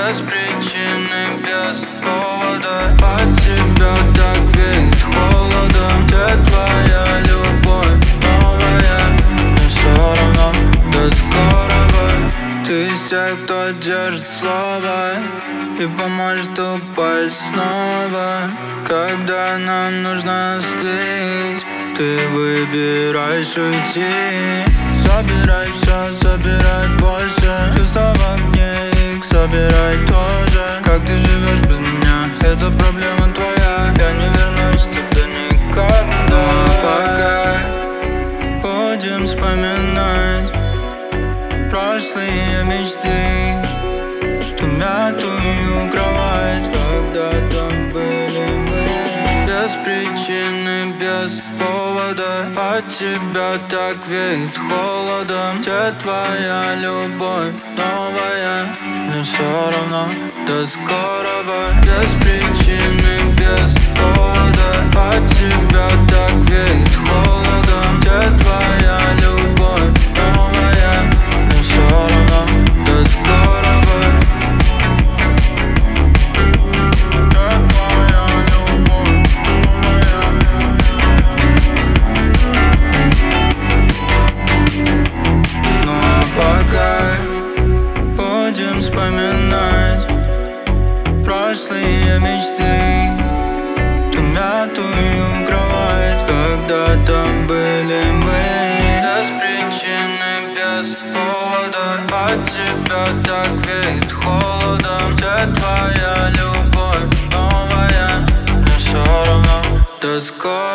без причины, без повода. От тебя так веет холодом. Где твоя любовь новая? Мне все равно до скорого. Ты из тех, кто держит слово и поможет упасть снова, когда нам нужно остыть. Ты выбираешь уйти. Забирай все, забирай больше. Чувства в огне, их забирай тоже. Как ты живешь без меня, это проблема твоя. Я не вернусь туда никогда. Пока будем вспоминать прошлые мечты, ту мятую кровать, когда там были мы. Без причины, без повода. От тебя так веет холодом. Где твоя любовь новая? Мне все равно до скорого. Без причины, без повода. От тебя так веет холодом. Где твоя любовь новая? Мне все равно до скорого. Будем вспоминать прошлые мечты, ту мятую кровать, когда там были мы. Без причины, без повода. От тебя так веет холодом. Где твоя любовь новая? Мне все равно до скорого.